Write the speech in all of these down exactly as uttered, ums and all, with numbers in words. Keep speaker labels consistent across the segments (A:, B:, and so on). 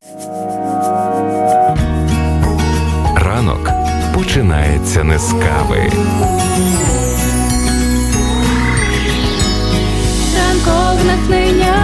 A: Ранок починається не з кави.
B: Ранкове натхнення.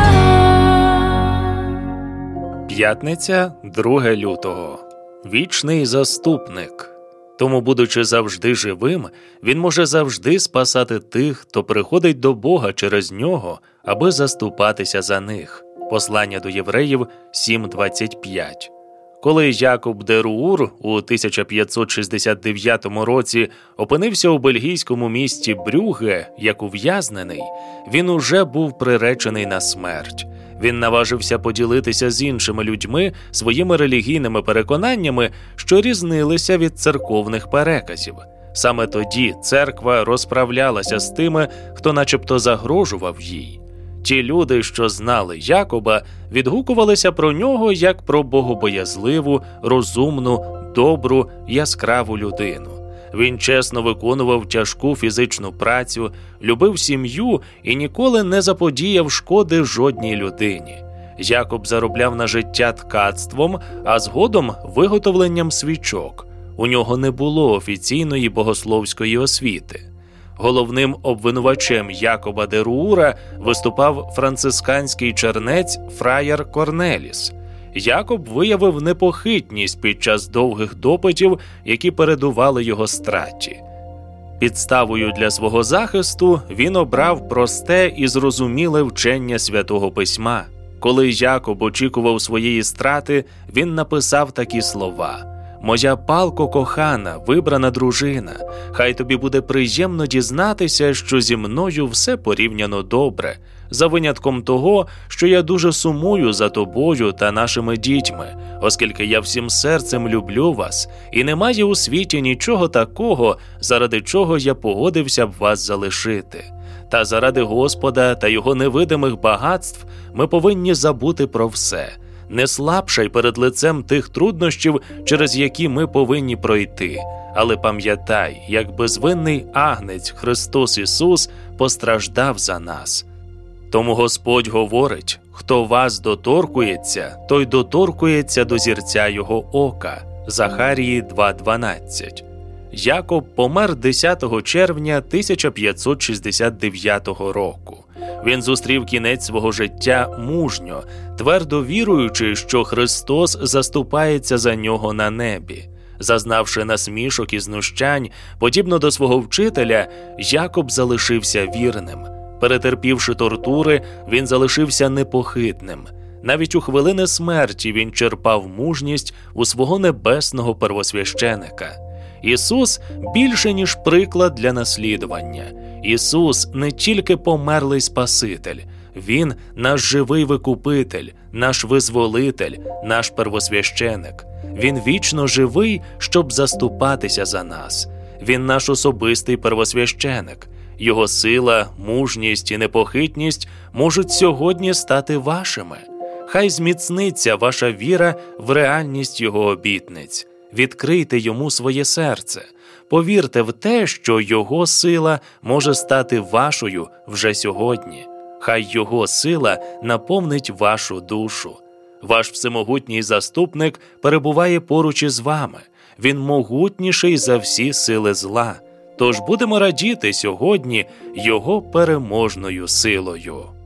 C: П'ятниця, друге лютого. Вічний заступник. Тому, будучи завжди живим, він може завжди спасати тих, хто приходить до Бога через нього, аби заступатися за них. Послання до євреїв сім двадцять п'ять. Коли Якоб де Руур у тисяча п'ятсот шістдесят дев'ятому році опинився у бельгійському місті Брюгге як ув'язнений, він уже був приречений на смерть. Він наважився поділитися з іншими людьми своїми релігійними переконаннями, що різнилися від церковних переказів. Саме тоді церква розправлялася з тими, хто начебто загрожував їй. Ті люди, що знали Якоба, відгукувалися про нього як про богобоязливу, розумну, добру, яскраву людину. Він чесно виконував тяжку фізичну працю, любив сім'ю і ніколи не заподіяв шкоди жодній людині. Якоб заробляв на життя ткацтвом, а згодом виготовленням свічок. У нього не було офіційної богословської освіти. Головним обвинувачем Якоба де Руура виступав францисканський чернець фраєр Корнеліс. Якоб виявив непохитність під час довгих допитів, які передували його страті. Підставою для свого захисту він обрав просте і зрозуміле вчення Святого Письма. Коли Якоб очікував своєї страти, він написав такі слова: «Моя палко кохана, вибрана дружина, хай тобі буде приємно дізнатися, що зі мною все порівняно добре, за винятком того, що я дуже сумую за тобою та нашими дітьми, оскільки я всім серцем люблю вас, і немає у світі нічого такого, заради чого я погодився б вас залишити. Та заради Господа та Його невидимих багатств ми повинні забути про все. Не слабшай перед лицем тих труднощів, через які ми повинні пройти. Але пам'ятай, як безвинний агнець Христос Ісус постраждав за нас. Тому Господь говорить: хто вас доторкується, той доторкується до зірця Його ока». Захарії два дванадцять. Якоб помер десятого червня тисяча п'ятсот шістдесят дев'ятого року. Він зустрів кінець свого життя мужньо, твердо віруючи, що Христос заступається за нього на небі. Зазнавши насмішок і знущань, подібно до свого вчителя, Якоб залишився вірним. Перетерпівши тортури, він залишився непохитним. Навіть у хвилини смерті він черпав мужність у свого небесного первосвященика. Ісус більше, ніж приклад для наслідування. Ісус не тільки померлий Спаситель, Він – наш живий Викупитель, наш Визволитель, наш первосвященик. Він вічно живий, щоб заступатися за нас. Він наш особистий первосвященик. Його сила, мужність і непохитність можуть сьогодні стати вашими. Хай зміцниться ваша віра в реальність Його обітниць. Відкрийте Йому своє серце. Повірте в те, що Його сила може стати вашою вже сьогодні. Хай Його сила наповнить вашу душу. Ваш всемогутній заступник перебуває поруч із вами. Він могутніший за всі сили зла. Тож будемо радіти сьогодні Його переможною силою.